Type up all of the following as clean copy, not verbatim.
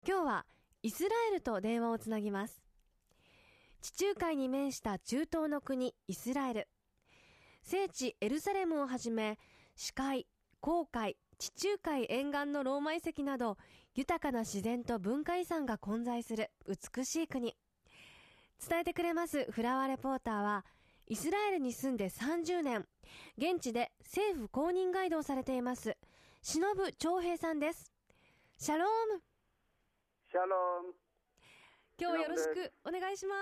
今日はイスラエルと電話をつなぎます。地中海に面した中東の国イスラエル、聖地エルサレムをはじめ死海、紅海、地中海沿岸のローマ遺跡など豊かな自然と文化遺産が混在する美しい国。伝えてくれますフラワーレポーターはイスラエルに住んで30年、現地で政府公認ガイドをされています忍長平さんです。シャローム。 シャローム。 今日はよろしくお願いします。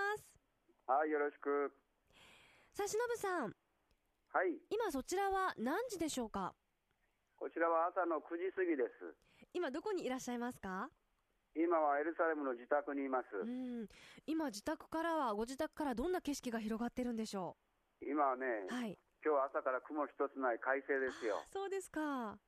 はい、よろしく。 さあ、忍さん。 はい。 今そちらは何時でしょうか？ こちらは朝の9時過ぎです。 今どこにいらっしゃいますか？ 今はエルサレムの自宅にいます。 今ご自宅からどんな景色が広がってるんでしょう？今はね、 はい、 今日は朝から雲一つない快晴ですよ。 そうですか。 はい。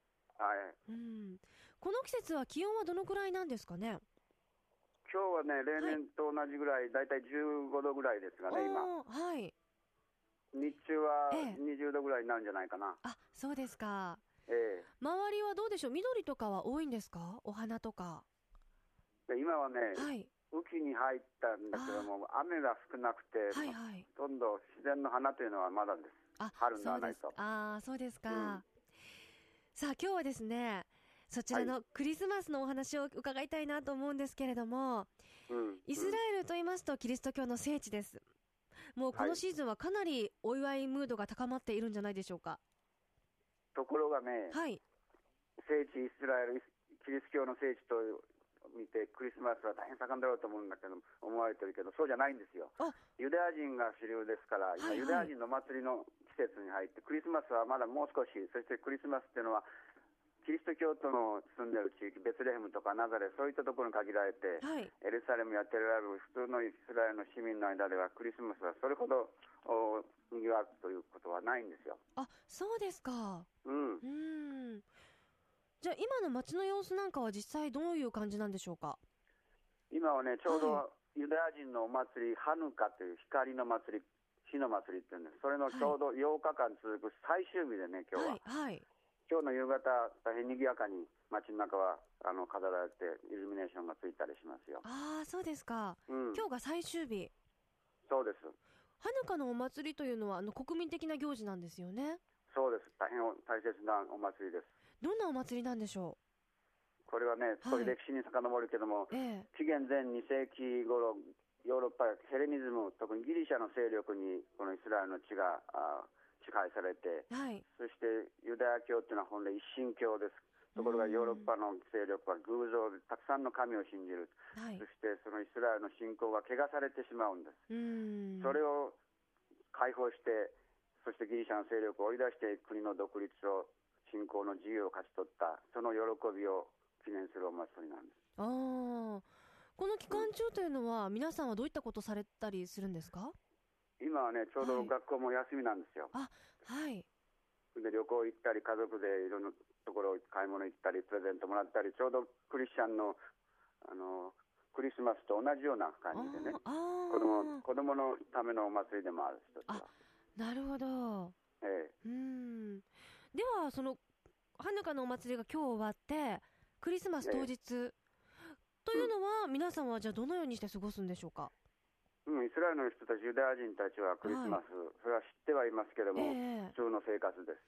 この季節は気温はどのくらいなんですかね？ 今日はね、例年と同じぐらい、だいたい15度ぐらいですがね、今。 はい。 日中は20度ぐらいになるんじゃないかな。 あ、そうですか。周りはどうでしょう？緑とかは多いんですか？お花とか。 今はね、 はい、 雨季に入ったんだけども、雨が少なくて、ほとんど自然の花というのはまだです。春にならないと。 そうですか。さあ、今日はですね、そちらのクリスマスのお話を伺いたいなと思うんですけれども、イスラエルと言いますとキリスト教の聖地です。もうこのシーズンはかなりお祝いムードが高まっているんじゃないでしょうか？ ところがね、聖地イスラエル、キリスト教の聖地と見てクリスマスは大変盛んだろうと思うんだけど、思われてるけど、そうじゃないんですよ。ユダヤ人が主流ですから、今ユダヤ人の祭りの季節に入って、クリスマスはまだもう少し、そしてクリスマスっていうのはキリスト教徒の住んでる地域、ベツレヘムとかナザレ、そういったところに限られて、エルサレムやテルアビブ、普通のイスラエルの市民の間ではクリスマスはそれほどにぎわうということはないんですよ。 あ、そうですか。じゃあ今の街の様子なんかは実際どういう感じなんでしょうか？今はね、ちょうどユダヤ人のお祭り、ハヌカという光の祭り、火の祭りっていうんです。それのちょうど8日間続く最終日でね、今日は。今日の夕方、大変賑やかに街の中は飾られて、イルミネーションがついたりしますよ。 そうですか。今日が最終日。 そうです。 ハヌカのお祭りというのは国民的な行事なんですよね。 そうです。大変大切なお祭りです。 どんなお祭りなんでしょう？これはね、少し歴史に遡るけども、紀元前2世紀頃、ヨーロッパヘレニズム、特にギリシャの勢力にこのイスラエルの地が支配されて、そしてユダヤ教というのは本来一神教です。ところがヨーロッパの勢力は偶像でたくさんの神を信じる、そしてそのイスラエルの信仰が汚されてしまうんです。それを解放して、そしてギリシャの勢力を追い出して国の独立を、信仰の自由を勝ち取った、その喜びを記念するお祭りなんです。 この期間中というのは、皆さんはどういったことされたりするんですか？ 今はね、ちょうど学校も休みなんですよ。で旅行行ったり、家族でいろんなところ買い物行ったり、プレゼントもらったり、ちょうどクリスチャンの、クリスマスと同じような感じでね、子供のためのお祭りでもある一つは。 なるほど。ではそのハヌカのお祭りが今日終わってクリスマス当日、というのは、皆さんはじゃあどのようにして過ごすんでしょうか？ イスラエルの人たち、ユダヤ人たちはクリスマス、それは知ってはいますけれども、普通の生活です。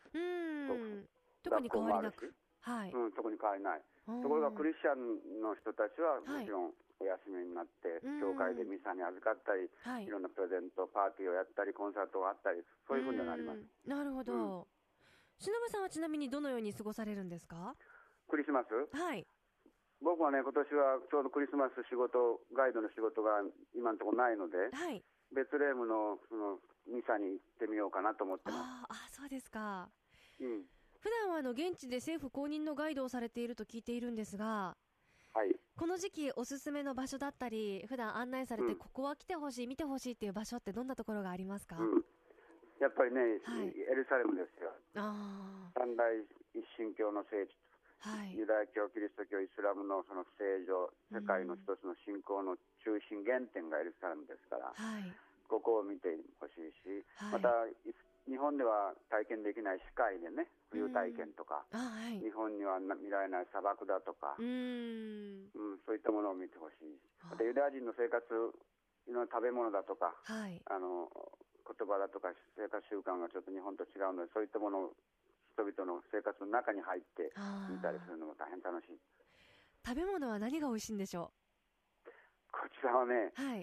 特に変わりなく。 特に変わりない。ところがクリスチャンの人たちはもちろんお休みになって、教会でミサに預かったり、いろんなプレゼントパーティーをやったり、コンサートがあったり、そういうふうになります。 なるほど。忍さんはちなみにどのように過ごされるんですか？ クリスマス？僕はね、今年はちょうどクリスマスガイドの仕事が今のところないので、ベツレヘムのそのミサに行ってみようかなと思ってます。 そうですか。普段は現地で政府公認のガイドをされていると聞いているんですが、この時期おすすめの場所だったり、普段案内されてここは来てほしい、見てほしいっていう場所ってどんなところがありますか？ やっぱりね、エルサレムですよ。三大一神教の聖地、ユダヤ教、キリスト教、イスラムのその聖女、世界の一つの信仰の中心原点がエルサレムですから、ここを見てほしいし、また日本では体験できない世界でね、冬体験とか、 はい、 日本には見られない砂漠だとか、そういったものを見てほしい。またユダヤ人の生活の食べ物だとか、 はい、 言葉だとか生活習慣がちょっと日本と違うので、そういったものを人々の生活の中に入って見たりするのも大変楽しい。 食べ物は何が美味しいんでしょう？ こちらはね、 はい、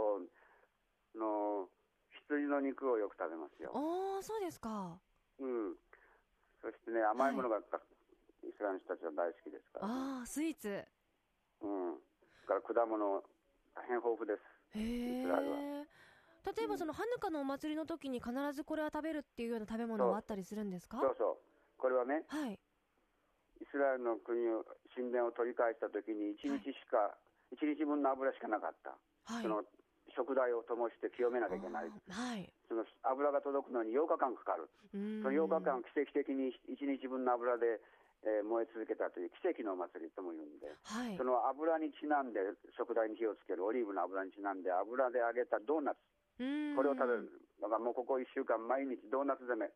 羊の肉をよく食べますよ。 そうですか。 そしてね、甘いものが、イスラエルの人たちは大好きですから、ね。 スイーツ。 から果物大変豊富です。イスラエルは。 例えばそのハヌカのお祭りの時に必ずこれは食べるっていうような食べ物はあったりするんですか？ そうこれはね、 はい、 イスラエルの国を神殿を取り返した時に1日分の油しかなかった。 はい、 その食材を灯して清めなきゃいけない。 はい、 その油が届くのに8日間かかる。その8日間奇跡的に1日分の油で、燃え続けたという奇跡のお祭りとも言うんで、 はい、 その油にちなんで食材に火をつけるオリーブの油にちなんで油で揚げたドーナツ、これを食べる。だからもうここ1週間毎日ドーナツ攻め。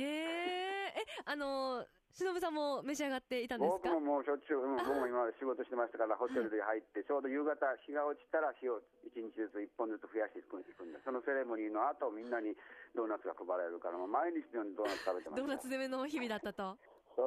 忍さんも召し上がっていたんですか？ 僕ももうしょっちゅう、僕も今まで仕事してましたからホテルで入って、ちょうど夕方日が落ちたら火を1日ずつ1本ずつ増やしていくんで、そのセレモニーの後みんなにドーナツが配られるから、もう毎日のようにドーナツ食べてました。 ドーナツ攻めの日々だったと。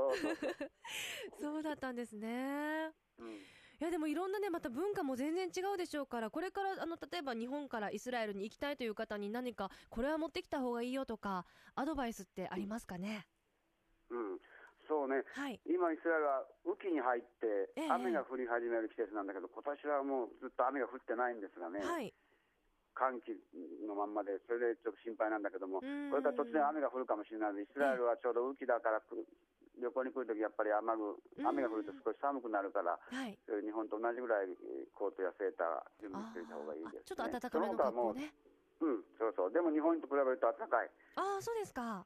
そうだったんですね。いやでもいろんなね、また文化も全然違うでしょうから、これから例えば日本からイスラエルに行きたいという方に何かこれは持ってきた方がいいよとかアドバイスってありますかね？ そうね、 はい、 今イスラエルは雨季に入って雨が降り始める季節なんだけど、今年はもうずっと雨が降ってないんですがね、 はい、 寒気のまんまで、それでちょっと心配なんだけども、これから突然雨が降るかもしれないので、イスラエルはちょうど雨季だから旅行に来るときやっぱり雨が降ると少し寒くなるから、日本と同じぐらいコートやセーター準備しておいた方がいいですね。 ちょっと暖かめの格好ね。 でも日本と比べると暖かい。 そうですか。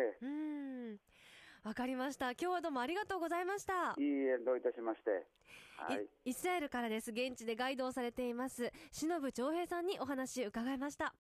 わかりました。今日はどうもありがとうございました。 いいえ、どういたしまして。 イスラエルからです。現地でガイドをされています忍長平さんにお話伺いました。